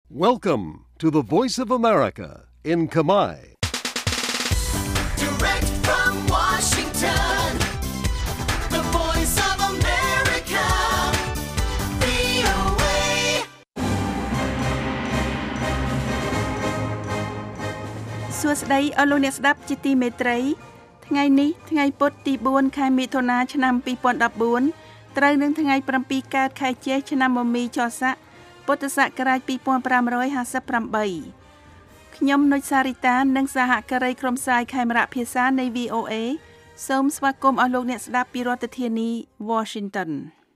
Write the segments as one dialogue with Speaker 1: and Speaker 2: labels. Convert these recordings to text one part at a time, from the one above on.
Speaker 1: Welcome to the Voice of America in Khmer.
Speaker 2: Direct from Washington, the Voice of America, VOA.
Speaker 3: សួស្តីអស់លោកអ្នកស្ដាប់ជាទីមេត្រីថ្ងៃនេះថ្ងៃពុធទី4ខែមិថុនាឆ្នាំ2014ត្រូវនឹងថ្ងៃ7កើតខែចេសឆ្នាំមមីចស័កពុទ្ធសករាជ2558ខ្ញុំនុចសារីតានិងសហការីក្រុមផ្សាយខេមរៈភាសានៃ VOA សូមស្វាគមន៍អស់លោកអ្នកស្ដាប់ពីរដ្ឋធានី Washington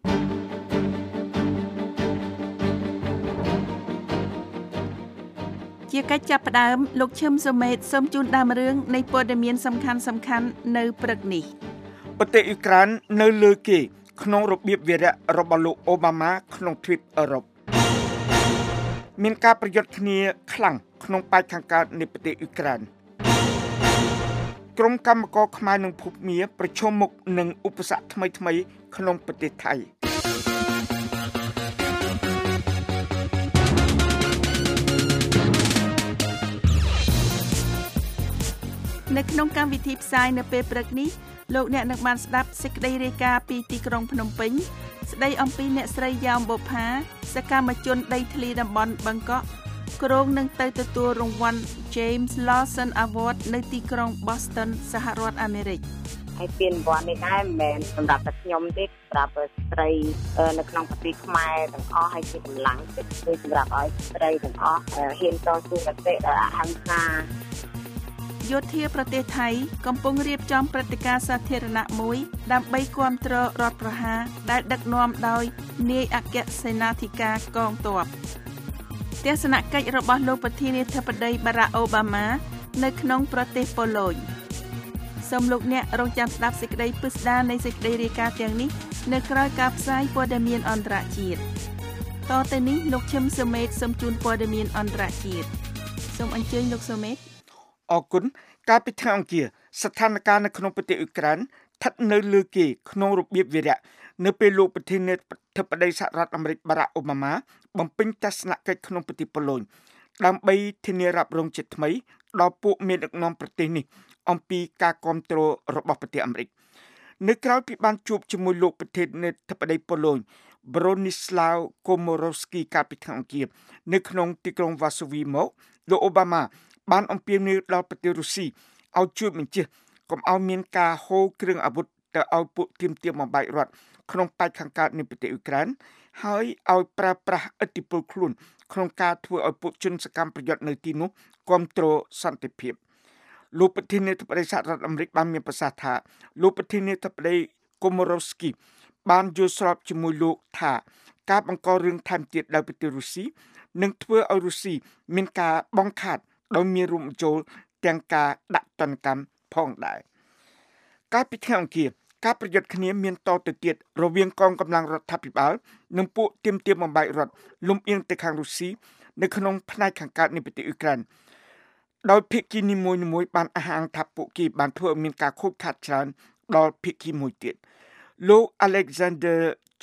Speaker 3: ជាកិច្ចចាប់ផ្ដើមលោកឈឹមសុមេតសូមជូនដើមរឿងនៃព័ត៌មានសំខាន់ៗនៅព្រឹកនេះ
Speaker 4: ប្រទេសអ៊ុយក្រែននៅលើគេក្នុងរបៀបវារៈរបស់លោកអូបាម៉ាក្នុងទ្វីបអឺរ៉ុបមានការប្រយុទ្ធគ្នាខ្លាំងក្នុងប៉ែកខាងកើតនៃប្រទេសអ៊ុយក្រែនក្រុមកម្មករខ្មែរនិងភូមាប្រឈមមុខនឹងឧបសគ្គថ្មីៗក្នុងប្រទេសថៃ
Speaker 3: នៅក្នុងកម្មវិធីផ្សាយនៅពេលព្រឹកនេះលោកអ្នកនឹងបានស្ដាប់សេចក្តីរាយការណ៍ពីទីក្រុងភ្នំពេញស្ដីអំពីអ្នកស្រីយ៉ោមបុប្ផាសកម្មជនដីធ្លីតំបន់បឹងកក់គ្រងនឹងទៅទទួលរង្វាន់ James Lawson Award នៅទីក្រុង Boston សហរដ្ឋអាមេរិក
Speaker 5: ហើយពានរង្វាន់នេះដែរមិនមែនសម្រាប់តែខ្ញុំទេសម្រាប់ស្ត្រីនៅក្នុងប្រទេសខ្មែរទាំងអស់ហើយជាកម្លាំងចិត្តសម្រាប់ឲ្យស្ត្រីទាំងអស់ហ៊ានតស៊ូមតិអហិង្សា
Speaker 3: យោធាប្រទេសថៃកំពុងរៀបចំព្រឹត្តិការណ៍សាធារណៈមួយដើម្បីគាំទ្ររដ្ឋប្រហារដែលដឹកនាំដោយនាយអគ្គសេនាធិការកងទ័ពទស្សនកិច្ចរបស់លោកប្រធានាធិបតីបារ៉ាក់អូបាម៉ានៅក្នុងប្រទេសប៉ូឡូញសូមលោកអ្នករងចាំស្ដាប់សេចក្តីពិស្ដារនៃសេចក្តីរាយការណ៍ទាំងនេះនៅក្រៅការផ្សាយព័ត៌មានអន្តរជាតិតទៅនេះលោកឈឹមសុមេតសូមជូនព័ត៌មានអន្តរជាតិសូមអញ្ជើញលោកសុមេត
Speaker 4: អរគុណកាលពីថ្ងៃអង្គារស្ថានភាពនៅក្នុងប្រទេសអ៊ុយក្រែនស្ថិតនៅលើគេក្នុងរបៀបវារៈនៅពេលលោកប្រធានាធិបតីសហរដ្ឋអាមេរិកបារ៉ាក់អូបាម៉ាបំពេញទស្សនកិច្ចក្នុងប្រទេសប៉ូឡូញដើម្បីធានារ៉ាប់រងជាថ្មីដល់ពួកមានដឹកនាំប្រទេសនេះអំពីការគាំទ្ររបស់ប្រទេសអាមេរិកនៅក្រៅពីបានជួបជាមួយលោកប្រធានាធិបតីប៉ូឡូញ Bronislaw Komorowski កាលពីថ្ងៃអង្គារនៅក្នុងទីក្រុងវ៉ាសូវីមកលោកអូបាម៉ាបានអំពាវនាវដល់ប្រទេសរុស្ស៊ីឲ្យជួយបញ្ជាកុំឲ្យមានការហូរគ្រឿងអាវុធទៅឲ្យពួកទាមទារបំបែករដ្ឋក្នុងប៉ែកខាងកើតនៃប្រទេសអ៊ុយក្រែនហើយឲ្យប្រើប្រាស់ឥទ្ធិពលខ្លួនក្នុងការធ្វើឲ្យពួកជនសកម្មប្រយុទ្ធនៅទីនោះគាំទ្រសន្តិភាពលោកប្រធានាធិបតីសហរដ្ឋអាមេរិកបានមានប្រសាសន៍ថាលោកប្រធានាធិបតី Komorowski បានយល់ស្របជាមួយលោកថាការបង្ករឿងថែមទៀតដោយប្រទេសរុស្ស៊ីនឹងធ្វើឲ្យរុស្ស៊ីមានការបង្ខាត់ដោយមានរួមបញ្ចូលទាំងការដាក់ទណ្ឌកម្មផងដែរកាលពីថ្ងៃអង្គារការប្រយុទ្ធគ្នាមានតទៅទៀតរវាងកងកម្លាំងរដ្ឋាភិបាលនិងពួកទាមទារបំបែករដ្ឋលំអៀងទៅខាងរុស្ស៊ីនៅក្នុងផ្នែកខាងកើតនៃប្រទេសអ៊ុយក្រែនដោយភាគីនីមួយៗបានអះអាងថាពួកគេបានធ្វើឲ្យមានការខូចខាតច្រើនដល់ភាគីមួយទៀតលោក Alexander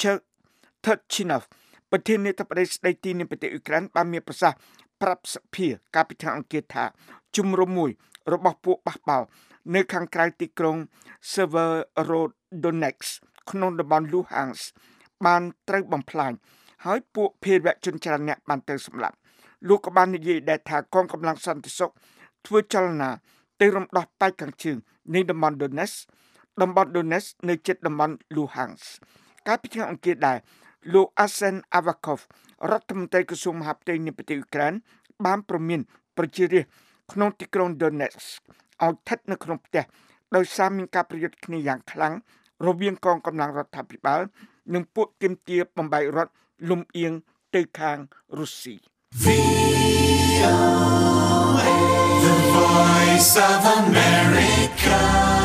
Speaker 4: Turchinov ប្រធានាធិបតីស្ដីទីនៃប្រទេសអ៊ុយក្រែនបានមានប្រសាសន៍ប្រាប់សភាកាលពីថ្ងៃអង្គារថាជំរំមួយរបស់ពួកបះបោរនៅខាងក្រៅទីក្រុង Severodonetsk ក្នុងតំបន់ Luhansk បានត្រូវបំផ្លាញហើយពួកភេរវជនច្រើនអ្នកបានទៅសម្លាប់លោកក៏បាននិយាយដែរថាកងកម្លាំងសន្តិសុខធ្វើចលនាទៅរំដោះប៉ែកខាងជើងនៃតំបន់ Donetsk នៅជិតតំបន់ Luhansk កាលពីថ្ងៃអង្គារដែរលោក Arsen Avakov រដ្ឋមន្ត្រីក្រសួងមហាផ្ទៃនៃប្រទេសអ៊ុយក្រែនបានប្រមានប្រជារាស្ត្រក្នុងទីក្រុង Donetsk ឲ្យស្ថិតនៅក្នុងផ្ទះដោយសារមានការប្រយុទ្ធគ្នាយ៉ាងខ្លាំងរវាងកងកម្លាំងរដ្ឋាភិបាលនិងពួកទាមទារបំបែករដ្ឋលំអៀងទៅខាងរុស្ស៊ី
Speaker 2: The Voice of America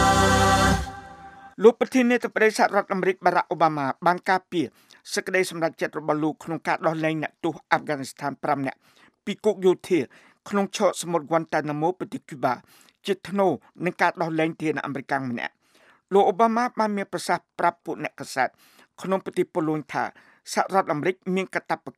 Speaker 4: លោកប្រធានាធិបតីសហរដ្ឋអាមេរិកបារ៉ាក់អូបាម៉ាបានការពារសេចក្តីសម្រេចចិត្តរបស់លោកក្នុងការដោះលែងអ្នកទោសអាហ្វហ្គានីស្ថាន5នាក់ពីគុកយោធាក្នុងឆកសមុទ្រ Guantanamo ប្រទេស Cuba ជាថ្នូរនឹងការដោះលែងទាហានអាមេរិកម្នាក់លោកអូបាម៉ាបានមានប្រសាសន៍ប្រាប់ពួកអ្នកកាសែតក្នុងប្រទេសប៉ូឡូញថាសហរដ្ឋអាមេរិកមានកាតព្វកិច្ច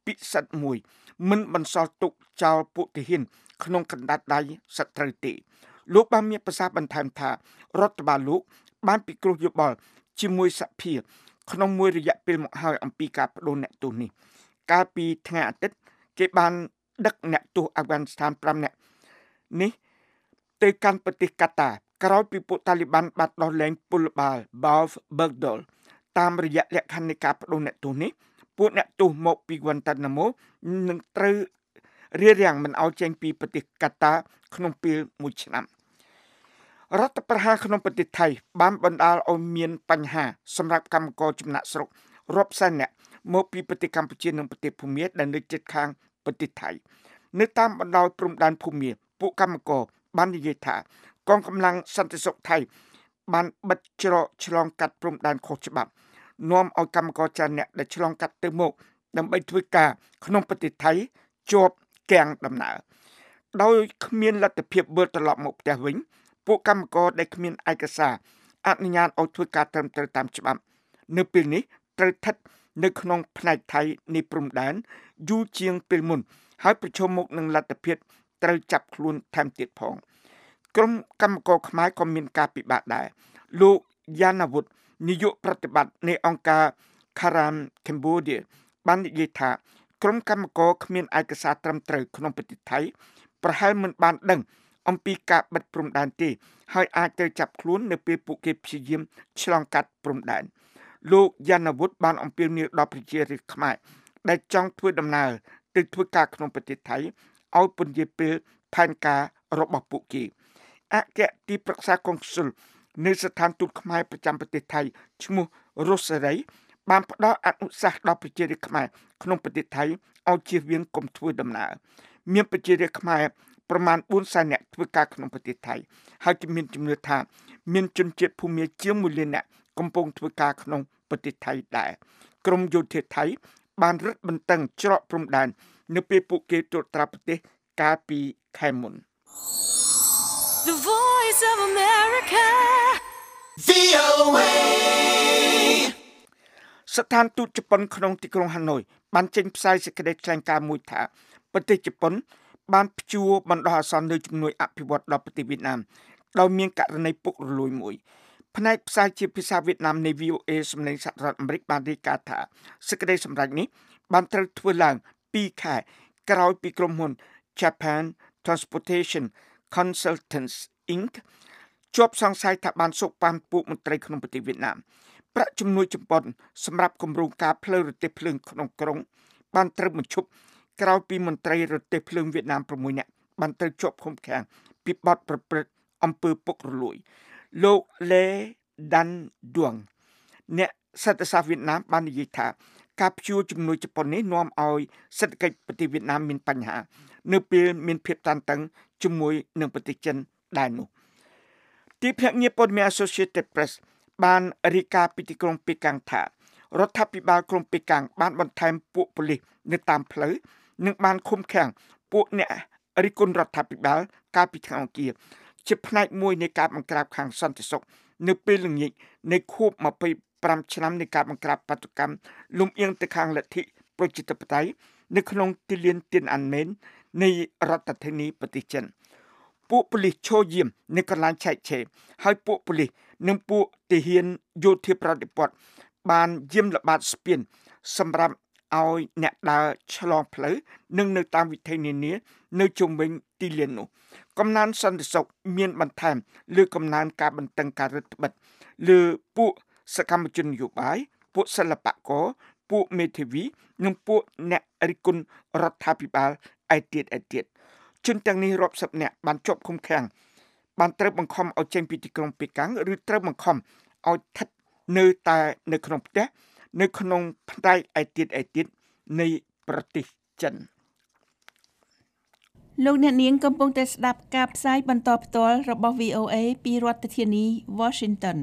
Speaker 4: ពិសិដ្ឋមួយមិនបន្សល់ទុកចោលពួកទាហានក្នុងកណ្ដាប់ដៃសត្រូវទេលោកបានមានប្រសាសន៍បន្ថែមថារដ្ឋបាលលោកបានពិគ្រោះយោបល់ជាមួយសភាក្នុងមួយរយៈពេលមកហើយអំពីការបដូរអ្នកទោសនេះកាលពីថ្ងៃអាទិត្យគេបានដឹកអ្នកទោសអាហ្វហ្គានីស្ថាន5នាក់នេះទៅកាន់ប្រទេសកាតាក្រោយពីពួកតាលីបានបាត់ដោះលែងពលបាល Balf Bergdol តាមរយៈលក្ខខណ្ឌនៃការបដូរអ្នកទោសនេះពួកអ្នកទោសមកពី Guantanamo នឹងត្រូវរារាំងមិនឲ្យចេញពីប្រទេសកាតាក្នុងពេល1ឆ្នាំរដ្ឋប្រហារក្នុងប្រទេសថៃបានបណ្ដាលឲ្យមានបញ្ហាសម្រាប់កម្មករចំណាក់ស្រុករាប់សែននាក់មកពីប្រទេសកម្ពុជានិងប្រទេសភូមាដែលនៅជិតខាងប្រទេសថៃនៅតាមបណ្ដោយព្រំដែនភូមាពួកកម្មករបាននិយាយថាកងកម្លាំងសន្តិសុខថៃបានបិទច្រកឆ្លងកាត់ព្រំដែនខុសច្បាប់នាំឲ្យកម្មករចាអ្នកដែលឆ្លងកាត់ទៅមកដើម្បីធ្វើការក្នុងប្រទេសថៃជាប់គាំងដំណើរដោយគ្មានលទ្ធភាពវិលត្រឡប់មកផ្ទះវិញពួកកម្មករដែលគ្មានឯកសារអនុញ្ញាតឲ្យធ្វើការត្រឹមត្រូវតាមច្បាប់នៅពេលនេះត្រូវស្ថិតនៅក្នុងផ្នែកថៃនៃព្រំដែនយូរជាងពេលមុនហើយប្រឈមមុខនឹងលទ្ធភាពត្រូវចាប់ខ្លួនថែមទៀតផងក្រុមកម្មករខ្មែរក៏មានការពិបាកដែរលោកយ៉ាណាវុធនាយកប្រតិបត្តិនៃអង្គការ Karam Cambodia បាននិយាយថាក្រុមកម្មករគ្មានឯកសារត្រឹមត្រូវក្នុងប្រទេសថៃប្រហែលមិនបានដឹងអំពីការបិទព្រំដែនទេហើយអាចទៅចាប់ខ្លួននៅពេលពួកគេព្យាយាមឆ្លងកាត់ព្រំដែនលោកយ៉ាណាវុធបានអំពាវនាវដល់ប្រជារាស្ត្រខ្មែរដែលចង់ធ្វើដំណើរទៅធ្វើការក្នុងប្រទេសថៃឲ្យពន្យាពេលផែនការរបស់ពួកគេអគ្គទីប្រឹក្សាកុងស៊ុលនៅស្ថានទូតខ្មែរប្រចាំប្រទេសថៃឈ្មោះរស់សេរីបានផ្ដល់អនុសាសន៍ដល់ប្រជារាស្ត្រខ្មែរក្នុងប្រទេសថៃឲ្យជៀសវាងកុំធ្វើដំណើរមានប្រជារាស្ត្រខ្មែរប្រមាណ400,000នាក់ធ្វើការក្នុងប្រទេសថៃហើយគេមានជំនឿថាមានជនជាតិភូមាជាង1លាននាក់កំពុងធ្វើការក្នុងប្រទេសថៃដែរក្រមយោធាថៃបានរឹតបន្តឹងច្រកព្រំដែននៅពេលពួកគេត្រួតត្រាប្រទេសកាលពីខែមុន
Speaker 2: The Voice of America VOA
Speaker 4: ស្ថានទូតជប៉ុនក្នុងទីក្រុងហាណូយបានចេញផ្សាយសេចក្តីថ្លែងការណ៍មួយថាប្រទេសជប៉ុនបានព្យួរបណ្ដោះអាសន្នលើជំនួយអភិវឌ្ឍដល់ប្រទេសវៀតណាមដោយមានករណីពុករលួយមួយផ្នែកផ្សាយជាភាសាវៀតណាមនៃ VOA សម្លេងសហរដ្ឋអាមេរិកបានរាយការណ៍ថាសេចក្តីសម្រេចនេះបានត្រូវធ្វើឡើង2ខែក្រោយពីក្រុមហ៊ុន Japan Transportation Consultants Inc. ជាប់សង្ស័យថាបានសូកប៉ាន់ពួកមន្ត្រីក្នុងប្រទេសវៀតណាមប្រាក់ជំនួយជប៉ុនសម្រាប់គម្រោងការផ្លូវរទេះភ្លើងក្នុងក្រុងបានត្រូវបញ្ឈប់ក្រោយពីមន្ត្រីរទេះភ្លើងវៀតណាម6នាក់បានត្រូវជាប់ឃុំឃាំងពីបទប្រព្រឹត្តអំពើពុករលួយលោក Le Dan Duong អ្នកសេដ្ឋសាស្ត្រវៀតណាមបាននិយាយថាការព្យួរជំនួយជប៉ុននេះនាំឲ្យសេដ្ឋកិច្ចប្រទេសវៀតណាមមានបញ្ហានៅពេលមានភាពតានតឹងជាមួយនឹងប្រទេសចិនដែរនោះទីភ្នាក់ងារព័ត៌មាន Associated Press បានរាយការណ៍ពីទីក្រុងប៉េកាំងថារដ្ឋាភិបាលក្រុងប៉េកាំងបានបន្ថែមពួកប៉ូលីសនៅតាមផ្លូវនិងបានឃុំឃាំងពួកអ្នករិះគន់រដ្ឋាភិបាលកាលពីថ្ងៃអង្គារជាផ្នែកមួយនៃការបង្ក្រាបខាងសន្តិសុខនៅពេលល្ងាចនៃខួប25ឆ្នាំនៃការបង្ក្រាបបាតុកម្មលំអៀងទៅខាងលទ្ធិប្រជាធិបតេយ្យនៅក្នុងទីលានទៀនអានមែននៃរដ្ឋធានីប្រទេសចិនពួកប៉ូលីសឈរយាមនៅកន្លែងឆែកឆេរហើយពួកប៉ូលីសនិងពួកទាហានយោធាប្រតិបត្តិបានយាមល្បាតស្ពានសម្រាប់ឲ្យអ្នកដើរឆ្លងផ្លូវនិងនៅតាមវិថីនានានៅជុំវិញទីលាននោះកំណើនសន្តិសុខមានបន្ថែមលើកំណើនការបន្តឹងការរឹតបន្តឹងលើពួកសកម្មជននយោបាយពួកសិល្បករពួកមេធាវីនិងពួកអ្នករិះគន់រដ្ឋាភិបាលឯទៀតជនទាំងនេះរាប់សិបនាក់បានជាប់ឃុំឃាំងបានត្រូវបង្ខំឲ្យចេញពីទីក្រុងប៉េកាំងឬត្រូវបង្ខំឲ្យស្ថិតនៅតែនៅក្នុងផ្ទះនៅក្នុងផ្នែកឯទៀតនៃប្រទេសចិន
Speaker 3: លោកអ្នកនាងកំពុងតែស្ដាប់ការផ្សាយបន្តផ្ទាល់របស់ VOA ពីរដ្ឋធានី Washington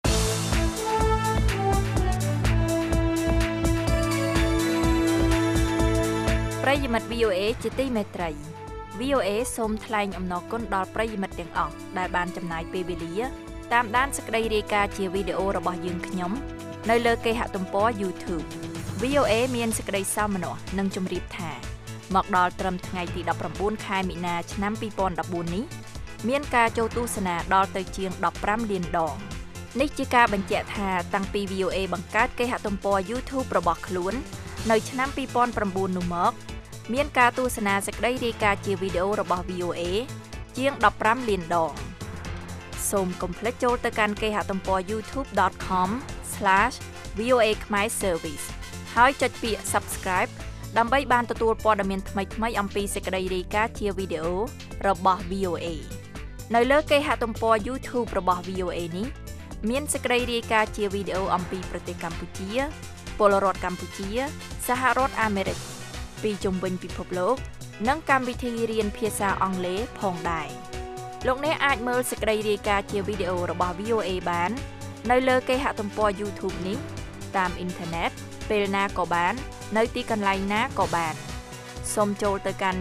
Speaker 6: ប្រិយមិត្ត VOA ជាទីមេត្រី VOA សូមថ្លែងអំណរគុណដល់ប្រិយមិត្តទាំងអស់ដែលបានចំណាយពេលវេលាតាមដានសេចក្តីរាយការណ៍ជាវីដេអូរបស់យើងខ្ញុំនៅលើគេហទំព័រ YouTube VOA មានសេចក្តីសោមនស្សនិងជម្រាបថាមកដល់ត្រឹមថ្ងៃទី19ខែមិនិនាឆ្នាំ2014នេះមានការចូលទស្សនាដល់ទៅជាង15លានដងនេះជាការបញ្ជាក់ថាតាំងពី VOA បង្កើតគេហទំព័រ YouTube របស់ខ្លួននៅឆ្នាំ2009នោះមកមានការទស្សនាសេចក្តីរាយការណ៍ជាវីដេអូរបស់ VOA ជាង15លានដងសូមកុំភ្លេចចូលទៅកាន់គេហទំព័រ youtube.com/VOA Khmer Service ហើយចុចពាក្យ Subscribe ដើម្បីបានទទួលព័ត៌មានថ្មីៗអំពីសេចក្តីរាយការណ៍ជាវីដេអូរបស់ VOA នៅលើគេហទំព័រ YouTube របស់ VOA នេះមានសេចក្តីរាយការណ៍ជាវីដេអូអំពីប្រទេសកម្ពុជាពលរដ្ឋកម្ពុជាសហរដ្ឋអាមេរិកពីជុំវិញពិភពលោកនិងកម្មវិធីរៀនភាសាអង់គ្លេសផងដែរលោកអ្នកអាចមើលសេចក្តីរាយការណ៍ជាវីដេអូរបស់ VOA បាននៅលើគេហទំព័រ YouTube នេះតាមអ៊ីនធឺណិតពេលណាក៏បាននៅទីកន្លែងណាក៏បានសូមចូលទៅកាន់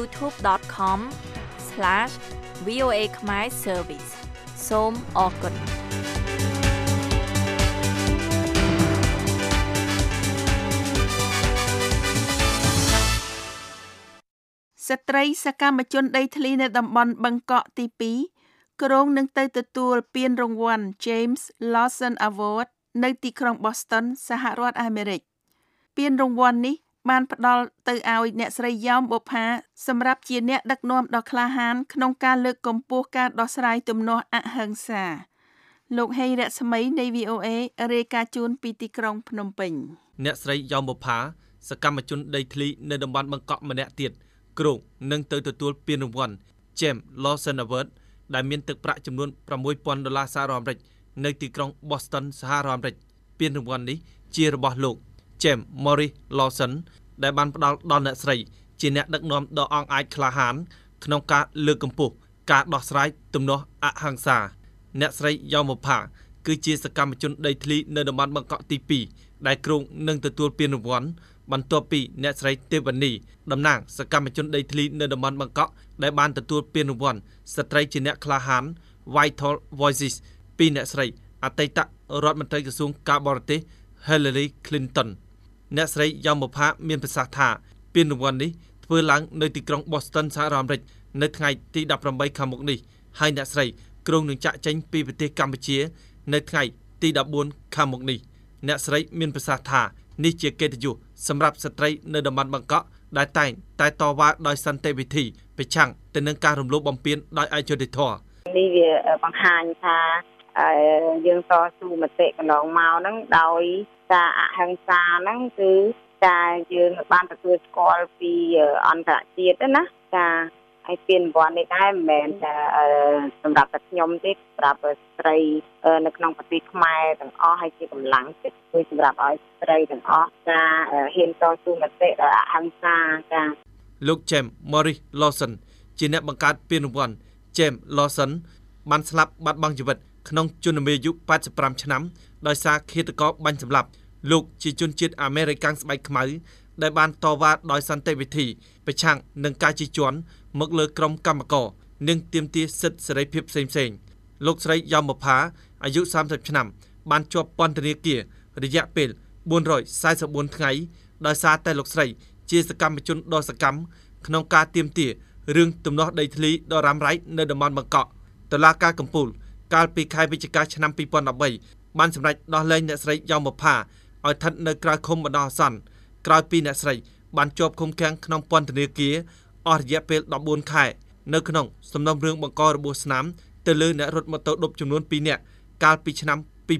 Speaker 6: youtube.com/VOA Khmer Service សូមអរគុណ
Speaker 3: ស្ត្រីសកម្មជនដីធ្លីនៅតំបន់បឹងកក់ទី2គ្រោងនឹងទៅទទួលពានរង្វាន់ James Lawson Award នៅទីក្រុង Boston សហរដ្ឋអាមេរិកពានរង្វាន់នេះបានផ្ដល់ទៅឲ្យអ្នកស្រីយ៉ោមបុប្ផាសម្រាប់ជាអ្នកដឹកនាំដ៏ក្លាហានក្នុងការលើកកម្ពស់ការដោះស្រាយទំនាស់អហិង្សាលោកហេងរស្មីនៃ VOA រាយការណ៍ជូនពីទីក្រុងភ្នំពេញ
Speaker 7: អ្នកស្រីយ៉ោមបុប្ផាសកម្មជនដីធ្លីនៅតំបន់បឹងកក់ម្នាក់ទៀតគ្រោងនឹងទៅទទួលពានរង្វាន់ James Lawson Award ដែលមានទឹកប្រាក់ចំនួន$6,000សហរដ្ឋអាមេរិកនៅទីក្រុង Boston សហរដ្ឋអាមេរិកពានរង្វាន់នេះជារបស់លោក James Morris Lawson ដែលបានផ្ដល់ដល់អ្នកស្រីជាអ្នកដឹកនាំដ៏អង់អាចក្លាហានក្នុងការលើកកម្ពស់ការដោះស្រាយទំនាស់អហិង្សាអ្នកស្រីយ៉ោមបុប្ផាគឺជាសកម្មជនដីធ្លីនៅតំបន់បឹងកក់ទី2ដែលគ្រោងនឹងទទួលពានរង្វាន់បន្ទាប់ពីអ្នកស្រីទេវនីតំណាងសកម្មជនដីធ្លីនៅតំបន់បឹងកក់ដែលបានទទួលពានរង្វាន់ស្ត្រីជាអ្នកក្លាហាន Vital Voices ពីអ្នកស្រីអតីតរដ្ឋមន្ត្រីក្រសួងការបរទេស Hillary Clinton អ្នកស្រីយ៉ោមបុប្ផាមានប្រសាសន៍ថាពានរង្វាន់នេះធ្វើឡើងនៅទីក្រុង Boston សហរដ្ឋអាមេរិកនៅថ្ងៃទី18ខាងមុខនេះហើយអ្នកស្រីគ្រោងនឹងចាក់ចេញពីប្រទេសកម្ពុជានៅថ្ងៃទី14ខាងមុខនេះអ្នកស្រីមានប្រសាសន៍ថានេះជាកិត្តិយសសម្រាប់ស្ត្រីនៅតំបន់បឹងកក់ដែលតែងតែតវ៉ាដោយសន្តិវិធីប្រឆាំងទៅនឹងការរំលោភបំពានដោយអយុត្តិធម៌
Speaker 5: នេះវាបង្ហាញថាយើងតស៊ូមតិកន្លងមកហ្នឹងដោយការអហិង្សាហ្នឹងគឺការយើងបានទទួលស្គាល់ពីអន្តរជាតិណាការឲ្យពានរង្វាន់នេះដែរមិនមែនតែសម្រាប់តែខ្ញុំទេសម្រាប់ស្ត្រីនៅក្នុងប្រទេសខ្មែរទាំងអស់ហើយជាកម្លាំងចិត្តជួយសម្រាប់ឲ្យស្ត្រីទាំងអស់ការហ៊ានតស៊ូមតិដោយអហិង្សាចា៎
Speaker 7: លោក James Morris Lawson ជាអ្នកបង្កើតពានរង្វាន់ James Lawson បានស្លាប់បាត់បង់ជីវិតក្នុងជន្មាយុ85ឆ្នាំដោយសារឃាតករបាញ់សម្លាប់លោកជាជនជាតិអាមេរិកស្បែកខ្មៅដែលបានតវ៉ាដោយសន្តិវិធីប្រឆាំងនឹងការជិះជាន់មកលើក្រុមកម្មករនិងទាមទារសិទ្ធិសេរីភាពផ្សេងៗលោកស្រីយ៉ោមបុប្ផាអាយុ30ឆ្នាំបានជាប់ពន្ធនាគាររយៈពេល444ថ្ងៃដោយសារតែលោកស្រីជាសកម្មជនដ៏សកម្មក្នុងការទាមទាររឿងទំនាស់ដីធ្លីដ៏រ៉ាំរ៉ៃនៅតំបន់បឹងកក់តុលាការកំពូលកាលពីខែវិច្ឆិកាឆ្នាំ2013បានសម្រេចដោះលែងអ្នកស្រីយ៉ោមបុប្ផាឲ្យស្ថិតនៅក្រៅឃុំបណ្ដោះអាសន្នក្រោយពីអ្នកស្រីបានជាប់ឃុំឃាំងក្នុងពន្ធនាគារអស់រយៈពេល14ខែនៅក្នុងសំណុំរឿងបង្ករបួសស្នាមទៅលើអ្នករត់ម៉ូតូឌុបចំនួន2នាក់កាលពីឆ្នាំ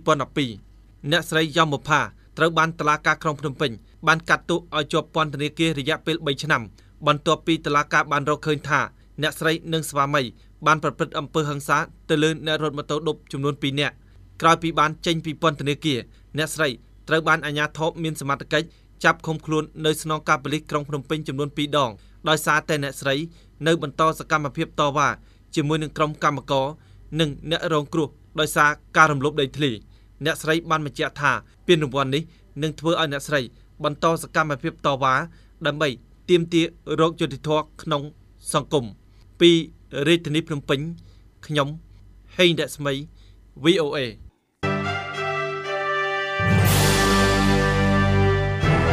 Speaker 7: 2012អ្នកស្រីយ៉ោមបុប្ផាត្រូវបានតុលាការក្រុងភ្នំពេញបានកាត់ទោសឲ្យជាប់ពន្ធនាគាររយៈពេល3ឆ្នាំបន្ទាប់ពីតុលាការបានរកឃើញថាអ្នកស្រីនិងស្វាមីបានប្រព្រឹត្តអំពើហិង្សាទៅលើអ្នករត់ម៉ូតូឌុបចំនួន2នាក់ក្រោយពីបានចេញពីពន្ធនាគារអ្នកស្រីត្រូវបានអាជ្ញាធរមានសមត្ថកិច្ចចាប់ឃុំខ្លួននៅស្នងការប៉ូលីសក្រុងភ្នំពេញចំនួន2ដងដោយសារតែអ្នកស្រីនៅបន្តសកម្មភាពតវ៉ាជាមួយនឹងក្រុមកម្មករនិងអ្នករងគ្រោះដោយសារការរំលោភដីធ្លីអ្នកស្រីបានបញ្ជាក់ថាពានរង្វាន់នេះនឹងធ្វើឲ្យអ្នកស្រីបន្តសកម្មភាពតវ៉ាដើម្បីទាមទាររកយុត្តិធម៌ក្នុងសង្គមពីរាជធានីភ្នំពេញខ្ញុំហេងរស្មី VOA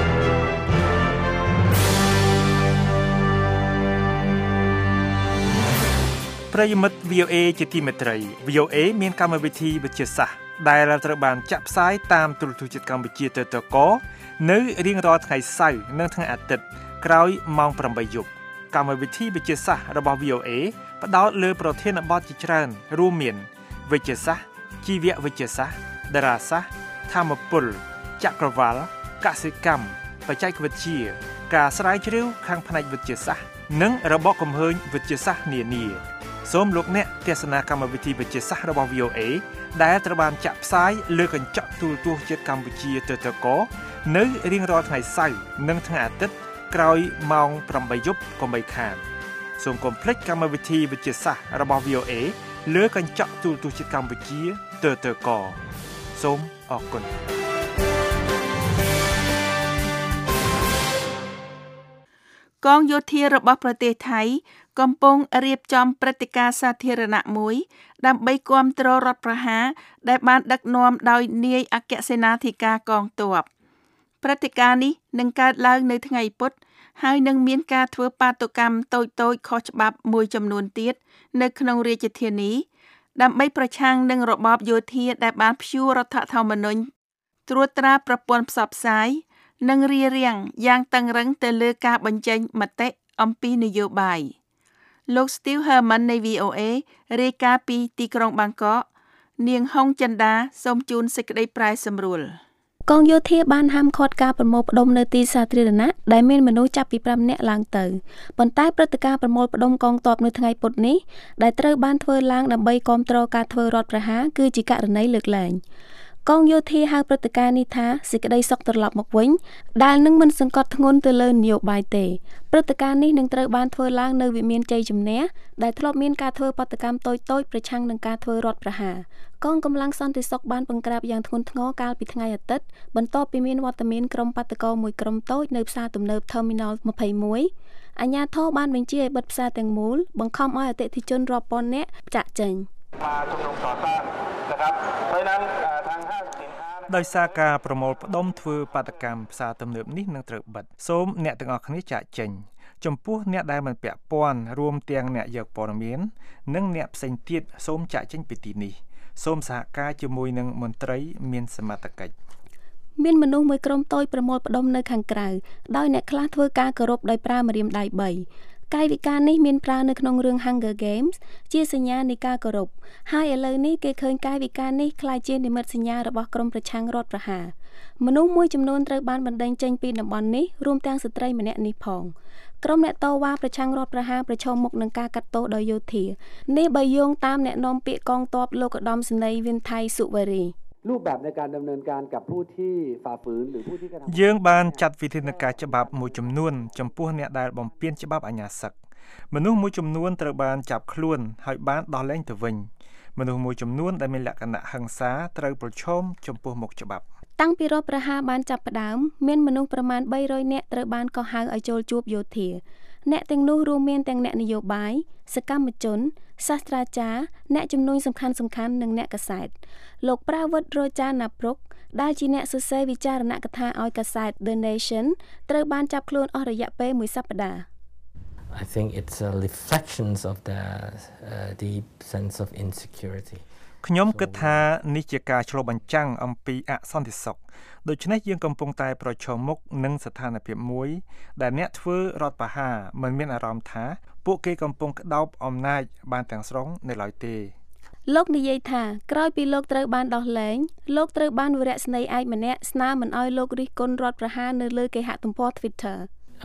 Speaker 4: ប្រិយមិត្ត VOA ជាទីមេត្រី VOA មានកម្មវិធីវិទ្យាសាស្ត្រដែលត្រូវបានចាក់ផ្សាយតាមទូរទស្សន៍ជាតិកម្ពុជាទៅតកនៅរៀងរាល់ថ្ងៃសៅរ៍និងថ្ងៃអាទិត្យក្រោយម៉ោង 8 យប់កម្មវិធីវិទ្យាសាស្ត្ររបស់ VOA ផ្ដោតលើប្រធានបទជាច្រើនរួមមានវិទ្យាសាស្ត្រជីវវិទ្យាសាស្ត្រតារាសាស្ត្រធម្មពលចក្រវាឡកសិកម្មបច្ចេកវិទ្យាការស្រាវជ្រាវខាងផ្នែកវិទ្យាសាស្ត្រនិងរបបកំហើញវិទ្យាសាស្ត្រនានាសូមលោកអ្នកទស្សនាកម្មវិធីវិទ្យាសាស្ត្ររបស់ VOA ដែលត្រូវបានចាក់ផ្សាយលើកញ្ចក់ទូរទស្សន៍ជាតិកម្ពុជាទៅតកនៅរៀងរាល់ថ្ងៃសៅរ៍និងថ្ងៃអាទិត្យក្រោយម៉ោង 8 យប់កុំបីខានសូមកុំភ្លេចកម្មវិធីវិទ្យាសាស្ត្ររបស់ VOA លើកញ្ចក់ទូរទស្សន៍ជាតិកម្ពុជាទៅតកសូមអរគុណ
Speaker 3: កងយោធារបស់ប្រទេសថៃកំពុងរៀបចំព្រឹត្តិការណ៍សាធារណៈមួយដើម្បីគាំទ្ររដ្ឋប្រហារដែលបានដឹកនាំដោយនាយអគ្គសេនាធិការកងទ័ពព្រឹត្តិការណ៍នេះនឹងកើតឡើងនៅថ្ងៃពុធហើយនឹងមានការធ្វើបាតុកម្មតូចៗខុសច្បាប់មួយចំនួនទៀតនៅក្នុងរាជធានីដើម្បីប្រឆាំងនឹងរបបយោធាដែលបានព្យួររដ្ឋធម្មនុញ្ញត្រួតត្រាប្រព័ន្ធផ្សព្វផ្សាយនិងរារាំងយ៉ាងតឹងរ៉ឹងទៅលើការបញ្ចេញមតិអំពីនយោបាយលោក Steve Herman នៃ VOA រាយការណ៍ពីទីក្រុងបាងកកនាងហុងចិន្តាសូមជូនសេចក្តីប្រែសម្រួល
Speaker 8: កងយោធាបានហាមឃាត់ការប្រមូលផ្ដុំនៅទីសាធារណៈដែលមានមនុស្សចាប់ពី5នាក់ឡើងទៅប៉ុន្តែព្រឹត្តិការណ៍ប្រមូលផ្ដុំកងទ័ពនៅថ្ងៃពុធនេះដែលត្រូវបានធ្វើឡើងដើម្បីគាំទ្រការធ្វើរដ្ឋប្រហារគឺជាករណីលើកលែងកងយោធាហៅព្រឹត្តិការណ៍នេះថាសេចក្តីសុខត្រឡប់មកវិញដែលនឹងមិនសង្កត់ធ្ងន់ទៅលើនយោបាយទេព្រឹត្តិការណ៍នេះនឹងត្រូវបានធ្វើឡើងនៅវិមានជ័យជំនះដែលធ្លាប់មានការធ្វើបាតកម្មតូចៗប្រឆាំងនឹងការធ្វើរដ្ឋប្រហារកងកម្លាំងសន្តិសុខបានបង្ក្រាបយ៉ាងធ្ងន់ធ្ងរកាលពីថ្ងៃអាទិត្យបន្ទាប់ពីមានវត្តមានក្រុមបាតកោមួយក្រុមតូចនៅផ្សារទំនើប Terminal 21 អាជ្ញាធរបានបញ្ជាឲ្យបិទផ្សារទាំងមូលបង្ខំឲ្យអតិថិជនរាប់ពាន់នាក់ចាក់ចេញ
Speaker 9: มาชุมนุมต่อต้านนะครับเพราะฉะนั้นทางห้างสินค้า
Speaker 4: ដោយសារការប្រមូលផ្ដុំធ្វើបាតកម្មផ្សារទំនើបនេះនឹងត្រូវបិទសូមអ្នកទាំងអស់គ្នាចាកចេញចំពោះអ្នកដែលមិនពាក់ព័ន្ធរួមទាំងអ្នកយកព័ត៌មាននិងអ្នកផ្សេងទៀតសូមចាកចេញពីទីនេះសូមសហការជាមួយនឹងមន្ត្រីមានសមត្ថកិច្ច
Speaker 8: មានមនុស្សមួយក្រុមតូចប្រមូលផ្ដុំនៅខាងក្រៅដោយអ្នកខ្លះធ្វើការគោរពដោយប្រើម្រាមដៃ3កាយវិការនេះមានប្រើនៅក្នុងរឿង Hunger Games ជាសញ្ញានៃការគោរពហើយឥឡូវនេះគេឃើញកាយវិការនេះក្លាយជានិមិត្តសញ្ញារបស់ក្រុមប្រឆាំងរដ្ឋប្រហារមនុស្សមួយចំនួនត្រូវបានបណ្តេញចេញពីតំបន់នេះរួមទាំងស្ត្រីម្នាក់នេះផងក្រុមអ្នកតវ៉ាប្រឆាំងរដ្ឋប្រហារប្រឈមមុខនឹងការកាត់ទោសដោយយោធានេះបើយោងតាមអ្នកនាំពាក្យកងទ័ពលោកឧត្តមសេនីយ៍វិនថៃសុវរី
Speaker 10: รูปแบบในการดำเนินการกับผู้ที่ฝ่าฝืนหรือผู้ที่กระทำ
Speaker 4: យើងបានចាត់វិធានការច្បាប់មួយចំនួនចំពោះអ្នកដែលបំពានច្បាប់អាជ្ញាសិទ្ធិមនុស្សមួយចំនួនត្រូវបានចាប់ខ្លួនហើយបានដោះលែងទៅវិញមនុស្សមួយចំនួនដែលមានលក្ខណៈហិង្សាត្រូវប្រឈមចំពោះមុខច្បាប់
Speaker 8: តាំងពីរដ្ឋប្រហារបានចាប់ផ្ដើមមានមនុស្សប្រមាណ300នាក់ត្រូវបានកោះហៅឲ្យចូលជួបយោធាអ្នកទាំងនោះរួមមានទាំងអ្នកនយោបាយសកម្មជនសាស្ត្រាចារ្យអ្នកជំនួយសំខាន់ៗនិងអ្នកកាសែតលោកប្រាវិតរ៉ូចាណាប្រុកដែលជាអ្នកសរសេរវិចារណកថាឲ្យកាសែត The Nation ត្រូវបានចាប់ខ្លួនអស់រយៈពេល1សប្តាហ៍
Speaker 11: I think it's reflections of the deep sense of insecurity
Speaker 4: ខ្ញុំគិតថានេះជាការឆ្លុះបញ្ចាំងអំពីអសន្តិសុខដូច្នេះយើងកំពុងតែប្រឈមមុខនឹងស្ថានភាពមួយដែលអ្នកធ្វើរដ្ឋប្រហារមិនមានអារម្មណ៍ថាពួកគេកំពុងក្តោបអំណាចបានទាំងស្រុងនៅឡើយទេ
Speaker 8: លោកនិយាយថាក្រោយពីលោកត្រូវបានដោះលែងលោកត្រូវបានវរៈស្នេហ៍ឯកម្នាក់ស្នើមិនឲ្យលោករិះគន់រដ្ឋប្រហារនៅលើគេហទំព័រ Twitter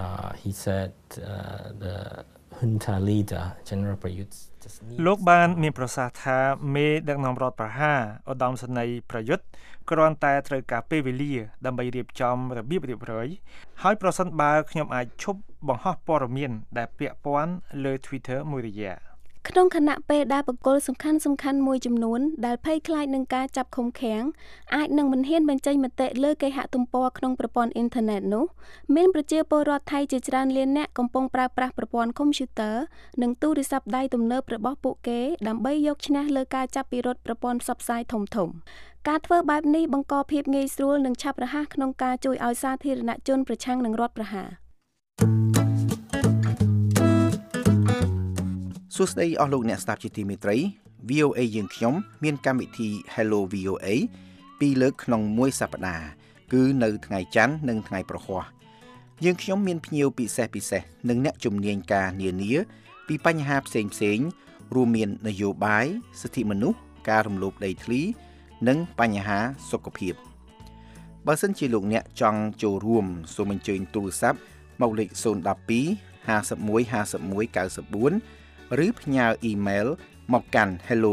Speaker 11: he said the junta leader General Prayut
Speaker 4: លោកបានមានប្រសាសន៍ថាមេដឹកនាំរដ្ឋប្រហារឧត្តមសេនីយ៍ប្រយុទ្ធគ្រាន់តែត្រូវការពេលវេលាដើម្បីរៀបចំរបៀបរៀបរយហើយប្រសិនបើខ្ញុំអាចឈប់បង្ហោះព័ត៌មានដែលពាក់ព័ន្ធលើ Twitter មួយរយៈ
Speaker 8: ក្នុងគណៈពេលដែលបុគ្គលសំខាន់មួយចំនួនដែលភ័យខ្លាចនឹងការចាប់ឃុំឃាំងអាចនឹងមិនហ៊ានបញ្ចេញមតិលើគេហទំព័រក្នុងប្រព័ន្ធអ៊ីនធឺណិតនោះមានប្រជាពលរដ្ឋថៃជាច្រើនលានអ្នកកំពុងប្រើប្រាស់ប្រព័ន្ធកុំព្យូទ័រនិងទូរស័ព្ទដៃទំនើបរបស់ពួកគេដើម្បីយកឈ្នះលើការចាប់ពិរុទ្ធប្រព័ន្ធផ្សព្វផ្សាយធំៗការធ្វើបែបនេះបង្កភាពងាយស្រួលនិងឆាប់រហ័សក្នុងការជួយឲ្យសាធារណជនប្រឆាំងនឹងរដ្ឋប្រហារ
Speaker 4: ស
Speaker 12: ួស្តីអស់លោកអ្នកស្ដាប់ជាទីមេត្រី VOA យើងខ្ញុំមានកម្មវិធី Hello VOA ពីរលើកក្នុងមួយសប្តាហ៍គឺនៅថ្ងៃច័ន្ទនិងថ្ងៃប្រហ័សយើងខ្ញុំមានភ្ញៀវពិសេសនិងអ្នកជំនាញការនានាពីបញ្ហាផ្សេងរួមមាននយោបាយសិទ្ធិមនុស្សការរំលោភដីធ្លីនិងបញ្ហាសុខភាពបើសិនជាលោកអ្នកចង់ចូលរួមសូមអញ្ជើញទូរស័ព្ទមកលេខ012 51 51 94 ឬផ្ញើអ៊ីមែលមកកាន់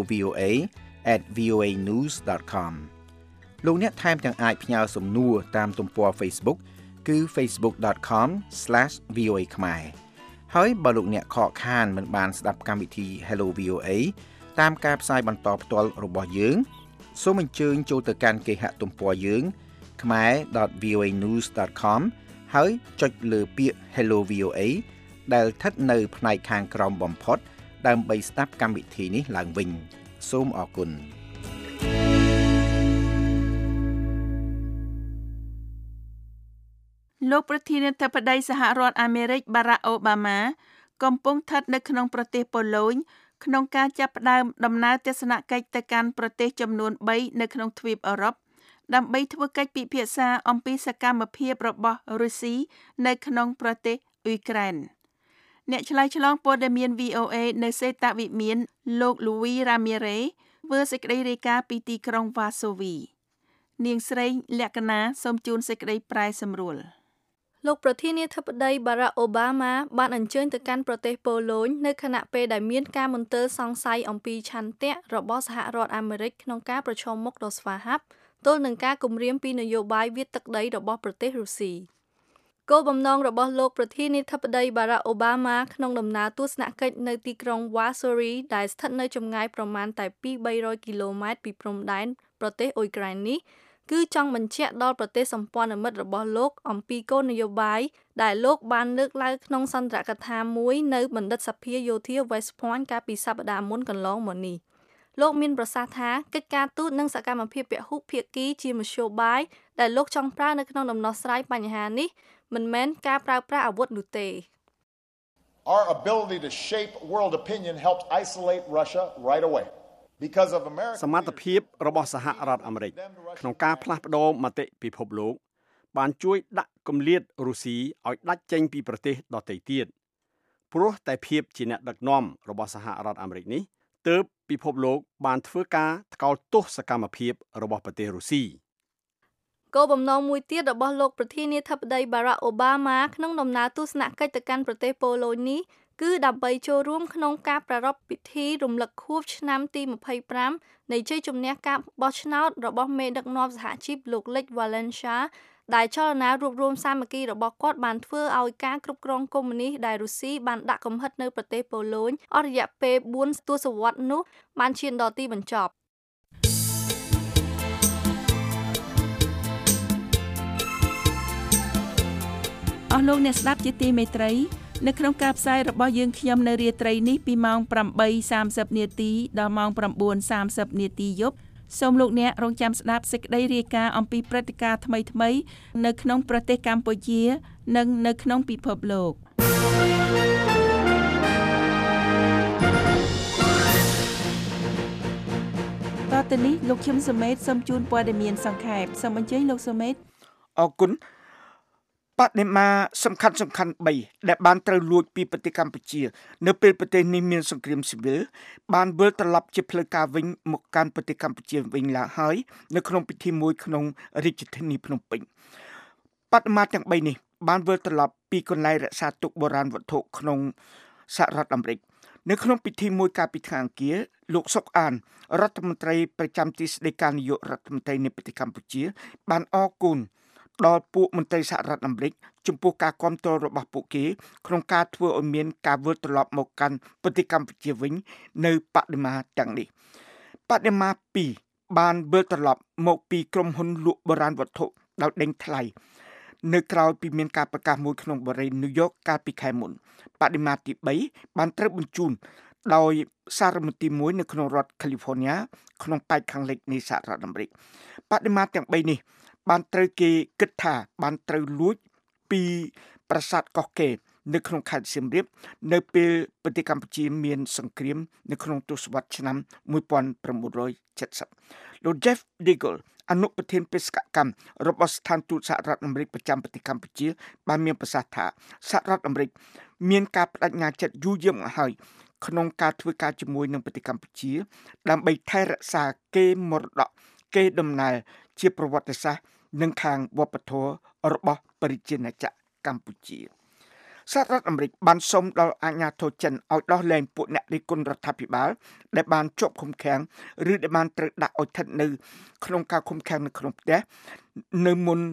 Speaker 12: hellovoa@voanews.com លោកអ្នកថែមទាំងអាចផ្ញើសំណួរតាមទំព័រ Facebook គឺ facebook.com/voa ខ្មែរហើយបើលោកអ្នកខកខានមិនបានស្ដាប់កម្មវិធី Hello VOA តាមការផ្សាយបន្តផ្ទាល់របស់យើងសូមអញ្ជើញចូលទៅកាន់គេហទំព័រយើង khmer.voanews.com ហើយចុចលើពាក្យ Hello VOA ដែលស្ថិតនៅផ្នែកខាងក្រោមបំផុតដើម្បីស្ដាប់កម្មវិធីនេះឡើងវិញសូមអរគុណ
Speaker 3: លោកប្រធានាធិបតីសហរដ្ឋអាមេរិក Barack Obama កំពុងស្ថិតនៅក្នុងប្រទេសប៉ូឡូញក្នុងការចាប់ផ្ដើមដំណើរទស្សនកិច្ចទៅកាន់ប្រទេសចំនួន3នៅក្នុងទ្វីបអឺរ៉ុបដើម្បីធ្វើកិច្ចពិភាក្សាអំពីសកម្មភាពរបស់រុស្ស៊ីនៅក្នុងប្រទេសអ៊ុយក្រែនអ្នកឆ្លើយឆ្លងព័ត៌មាន VOA នៅសេតាវិមានលោក Luis Ramirez ធ្វើសេចក្តីរាយការណ៍ពីទីក្រុង Varsovie នាងស្រីលក្ខណាសូមជូនសេចក្តីប្រែសម្រួល
Speaker 13: លោកប្រធានាធិបតី Barack Obama បានអញ្ជើញទៅកាន់ប្រទេសប៉ូឡូញនៅខណៈពេលដែលមានការមន្ទិលសង្ស័យអំពីឆន្ទៈរបស់សហរដ្ឋអាមេរិកក្នុងការប្រឈមមុខដ៏ស្វាហាប់ទល់នឹងការគំរាមពីនយោបាយវាយទឹកដីរបស់ប្រទេសរុស្ស៊ីគោលបំណងរបស់លោកប្រធានាធិបតី Barack Obama ក្នុងដំណើរទស្សនកិច្ចនៅទីក្រុង Varsovie ដែលស្ថិតនៅចម្ងាយប្រមាណតែ 200 គីឡូម៉ែត្រពីព្រំដែនប្រទេសអ៊ុយក្រែននេះគឺចង់បញ្ជាក់ដល់ប្រទេសសម្ព័ន្ធមិត្តរបស់លោកអំពីគោលនយោបាយដែលលោកបានលើកឡើងក្នុងសន្ទរកថាមួយនៅបណ្ឌិតសភាយោធា West Point កាលពីសប្តាហ៍មុនកន្លងមកនេះលោកមានប្រសាសន៍ថាកិច្ចការទូតនិងសកម្មភាពពហុភាគីជាមធ្យោបាយដែលលោកចង់ប្រើនៅក្នុងដំណោះស្រាយបញ្ហានេះមិនមែនការប្រើប្រាស់អាវុធនោះទេ
Speaker 14: Our ability to shape world opinion helped isolate Russia right away. Because of America
Speaker 15: សមត្ថភាពរបស់សហរដ្ឋអាមេរិកក្នុងការផ្លាស់ប្ដូរមតិពិភពលោកបានជួយដាក់គម្លាតរុស្ស៊ីឲ្យដាច់ចេញពីប្រទេសដទៃទៀតព្រោះតែភាពជាអ្នកដឹកនាំរបស់សហរដ្ឋអាមេរិកនេះទើបពិភពលោកបានធ្វើការថ្កោលទោសសកម្មភាពរបស់ប្រទេសរុស្ស៊ី
Speaker 13: គោលបំណងមួយទៀតរបស់លោកប្រធានាធិបតី Barack Obama ក្នុងដំណើរទស្សនកិច្ចទៅកាន់ប្រទេសប៉ូឡូញនេះគឺដើម្បីចូលរួមក្នុងការប្រារព្ធពិធីរំលឹកខួបឆ្នាំទី25នៃជ័យជំនះការបោះឆ្នោតរបស់មេដឹកនាំសហជីពលោក Lech Walesa ដែលចលនារួបរวมសាមគ្គីរបស់គាត់បានធ្វើឲ្យការគ្រប់គ្រងកុម្មុយនីសដែលរុស្ស៊ីបានដាក់កំហិតនៅប្រទេសប៉ូឡូញអស់រយៈពេល4ទសវត្សរ៍នោះបានឈានដល់ទីបញ្ចប់
Speaker 3: អស់លោកអ្នកស្ដាប់ជាទីមេត្រីនៅក្នុងការផ្សាយរបស់យើងខ្ញុំនៅរាត្រីនេះពីម៉ោង 8:30 នាទីដល់ម៉ោង 9:30 នាទីយប់សូមលោកអ្នករងចាំស្ដាប់សេចក្តីរាយការណ៍អំពីព្រឹត្តិការណ៍ថ្មីៗនៅក្នុងប្រទេសកម្ពុជានិងនៅក្នុងពិភពលោកតទៅនេះលោកឈឹមសុមេតសូមជូនព័ត៌មានសង្ខេបសូមអញ្ជើញលោកសុមេត
Speaker 4: អរគុណបដិមាសំខាន់3ដែលបានត្រូវលួចពីប្រទេសកម្ពុជានៅពេលប្រទេសនេះមានសង្គ្រាមស៊ីវិលបានវិលត្រឡប់ជាផ្លូវការវិញមកកាន់ប្រទេសកម្ពុជាវិញឡើងហើយនៅក្នុងពិធីមួយក្នុងរាជធានីភ្នំពេញបដិមាទាំង3នេះបានវិលត្រឡប់ពីកន្លែងរក្សាទុកបុរាណវត្ថុក្នុងសហរដ្ឋអាមេរិកនៅក្នុងពិធីមួយកាលពីថ្ងៃអង្គារលោកសុកអានរដ្ឋមន្ត្រីប្រចាំទីស្តីការនាយករដ្ឋមន្ត្រីនៃប្រទេសកម្ពុជាបានអរគុណដល់ពួកមន្ត្រីសហរដ្ឋអាមេរិកចំពោះការគាំទ្ររបស់ពួកគេក្នុងការធ្វើឲ្យមានការវិលត្រឡប់មកកាន់ប្រទេសកម្ពុជាវិញនៅបដិមាទាំងនេះបដិមា2បានវិលត្រឡប់មកពីក្រុមហ៊ុនលក់បុរាណវត្ថុដោយដេញថ្លៃនៅក្រៅពីមានការប្រកាសមួយក្នុងបរិយាញូវយ៉កកាលពីខែមុនបដិមាទី3បានត្រូវបញ្ជូនដោយសារមន្ទីរមួយនៅក្នុងរដ្ឋ California ក្នុងប៉ែកខាងលិចនៃសហរដ្ឋអាមេរិកបដិមាទាំង3នេះបានត្រូវគេគិតថាបានត្រូវលួចពីប្រាសាទកោះកេរនៅក្នុងខេត្តសៀមរាបនៅពេលប្រទេសកម្ពុជាមានសង្គ្រាមនៅក្នុងទសវត្សរ៍ឆ្នាំ1970លោក Jeff Deagle អនុប្រធានបេសកកម្មរបស់ស្ថានទូតសហរដ្ឋអាមេរិកប្រចាំប្រទេសកម្ពុជាបានមានប្រសាសន៍ថាសហរដ្ឋអាមេរិកមានការបដិញ្ញាចិត្តយូរយារមកហើយក្នុងការធ្វើការជាមួយនឹងប្រទេសកម្ពុជាដើម្បីថែរក្សាកេរមរតកកេរដំណែលជាប្រវត្តិសាស្ត្រនិងខាងវប្បធម៌របស់ប្រជាណាចក្រកម្ពុជាសហរដ្ឋអាមេរិកបានសុំដល់អាជ្ញាធរចិនឲ្យដោះលែងពួកអ្នករិះគន់រដ្ឋាភិបាលដែលបានជាប់ឃុំឃាំងឬដែលបានត្រូវដាក់ឲ្យស្ថិតនៅក្នុងការឃុំឃាំងនៅក្នុងផ្ទះនៅ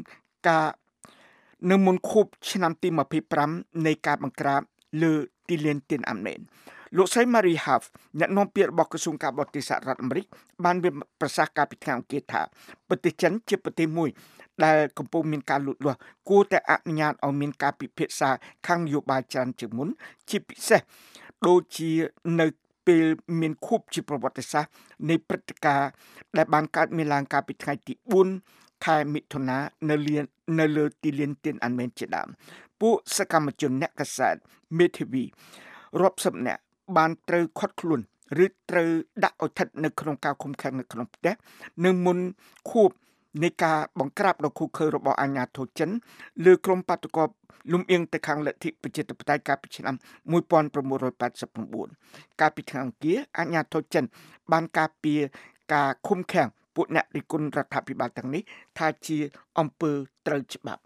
Speaker 4: មុនខួបឆ្នាំទី25នៃការបង្ក្រាបលើទីលានទៀនអានមែនលោកស្រី Mary Harf អ្នកនាំពាក្យរបស់ក្រសួងការបរទេសសហរដ្ឋអាមេរិកបានប្រសាសន៍កាលពីថ្ងៃអង្គារថាប្រទេសចិនជាប្រទេសមួយដែលកំពុងមានការលូតលាស់គួរតែអនុញ្ញាតឲ្យមានការពិភាក្សាខាងនយោបាយច្រើនជាងមុនជាពិសេសដូចជានៅពេលមានខួបជាប្រវត្តិសាស្ត្រនៃព្រឹត្តិការណ៍ដែលបានកើតមានឡើងកាលពីថ្ងៃទី4ខែមិថុនានៅលើទីលានទៀនអានមែនជាដើមពួកសកម្មជនអ្នកកាសែតមេធាវីរាប់សិបនាក់បានត្រូវខាត់ខ្លួនឬត្រូវដាក់ឲ្យស្ថិតនៅក្នុងការឃុំឃាំងនៅក្នុងផ្ទះនៅមុនខួបនៃការបង្ក្រាបដ៏ឃោរឃៅរបស់អាជ្ញាធរចិនលើក្រុមបាតុករលំអៀងទៅខាងលទ្ធិប្រជាធិបតេយ្យកាលពីឆ្នាំ1989កាលពីថ្ងៃអង្គារអាជ្ញាធរចិនបានការពារការឃុំឃាំងពួកអ្នករិះគន់រដ្ឋាភិបាលទាំងនេះថាជាអំពើត្រូវច្បាប់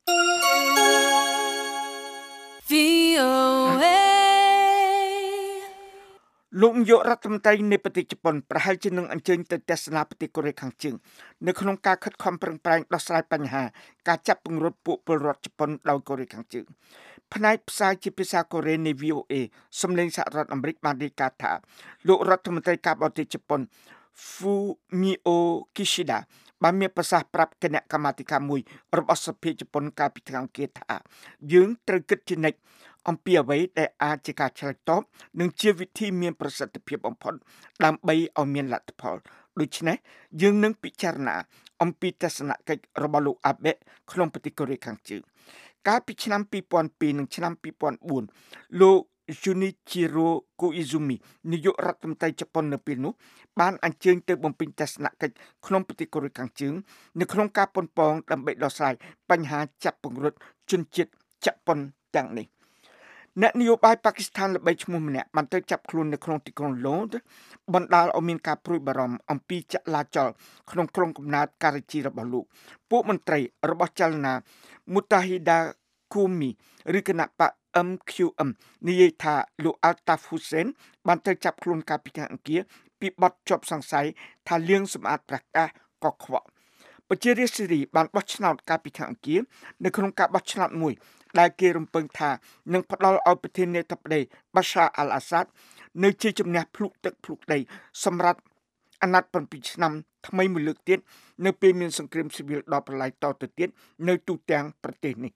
Speaker 4: លោកនាយករដ្ឋមន្ត្រីនៃប្រទេសជប៉ុនប្រហែលជានឹងអញ្ជើញទៅទស្សនាប្រទេសកូរ៉េខាងជើងនៅក្នុងការខិតខំប្រឹងប្រែងដោះស្រាយបញ្ហាការចាប់ពង្រត់ពួកពលរដ្ឋជប៉ុនដោយកូរ៉េខាងជើងផ្នែកផ្សាយជាភាសាកូរ៉េនៃ VOA សំឡេងសហរដ្ឋអាមេរិកបានរាយការណ៍ថាលោករដ្ឋមន្ត្រីការបរទេសជប៉ុន Fumio Kishida បានមានប្រសាសន៍ប្រាប់គណៈកម្មាធិការមួយរបស់សភាជប៉ុនកាលពីថ្ងៃអង្គារថាយើងត្រូវគិតជានិច្ចអំពីអ្វីដែលអាចជាការឆ្លើយតបនិងជាវិធីមានប្រសិទ្ធភាពបំផុតដើម្បីឲ្យមានលទ្ធផលដូច្នេះយើងនឹងពិចារណាអំពីទស្សនកិច្ចរបស់លោកអាបេក្នុងប្រទេសកូរ៉េខាងជើងកាលពីឆ្នាំ2002និងឆ្នាំ2004លោក Junichiro Koizumi នាយករដ្ឋមន្ត្រីជប៉ុននៅពេលនោះបានអញ្ជើញទៅបំពេញទស្សនកិច្ចក្នុងប្រទេសកូរ៉េខាងជើងនៅក្នុងការប៉ុនប៉ងដើម្បីដោះស្រាយបញ្ហាចាប់ពង្រត់ជនជាតិជប៉ុនទាំងនេះអ្នកនយោបាយប៉ាគីស្ថានល្បីឈ្មោះម្នាក់បានទៅចាប់ខ្លួននៅក្នុងទីក្រុងឡូនបណ្ដាលឲ្យមានការព្រួយបារម្ភអំពីចលាចលក្នុងក្រុងកំណើតការ៉ាជីរបស់លោកពួកមន្ត្រីរបស់ចលនា Muttahida Qawmi ឬគណៈបក MQM និយាយថាលោក Altaf Hussein បានទៅចាប់ខ្លួនកាលពីថ្ងៃអង្គារពីបទជាប់សង្ស័យថាលាងសម្អាតប្រកាសកខ្វក់ប្រជារាស្ត្រស៊េរីបានបោះឆ្នោតកាលពីថ្ងៃអង្គារនៅក្នុងការបោះឆ្នោតមួយដែលគេរំពឹងថានឹងផ្ដល់ឲ្យប្រធានាធិបតី Bashar al-Assad នៅជាជំនះភ្លុកទឹកភ្លុកដីសម្រាប់អាណត្តិ7ឆ្នាំថ្មីមួយលើកទៀតនៅពេលមានសង្គ្រាមស៊ីវិលដ៏ប្រឡាយតទៅទៀតនៅទូទាំងប្រទេសនេះ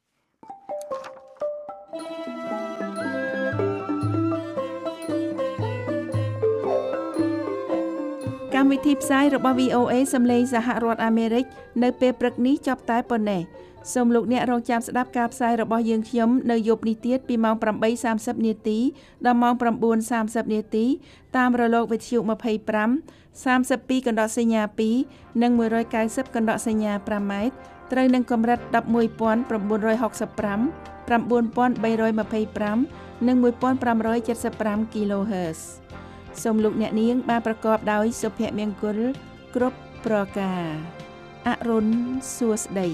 Speaker 3: កម្មវិធីផ្សាយរបស់ VOA សំឡេងសហរដ្ឋអាមេរិកនៅពេលព្រឹកនេះចប់តែប៉ុណ្ណេះសូមលោកអ្នករងចាំស្ដាប់ការផ្សាយរបស់យើងខ្ញុំនៅយប់នេះទៀតពីម៉ោង 8:30 នាទីដល់ម៉ោង 9:30 នាទីតាមរលកវិទ្យុ25 32 កណ្ដកសញ្ញា2និង 190 កណ្ដកសញ្ញា5ម៉ែត្រត្រូវនឹងកម្រិត 11,965 9,325 និង 1,575 kHz សូមលោកអ្នកនាងបានប្រកបដោយសុភមង្គលគ្រប់ប្រការអរុនសួស្តី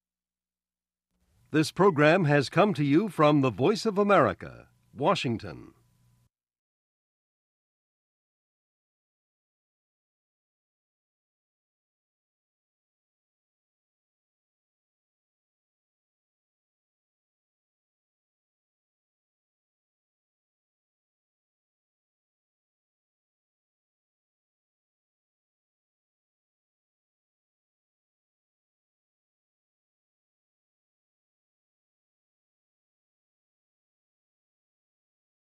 Speaker 1: This program has come to you from the Voice of America, Washington.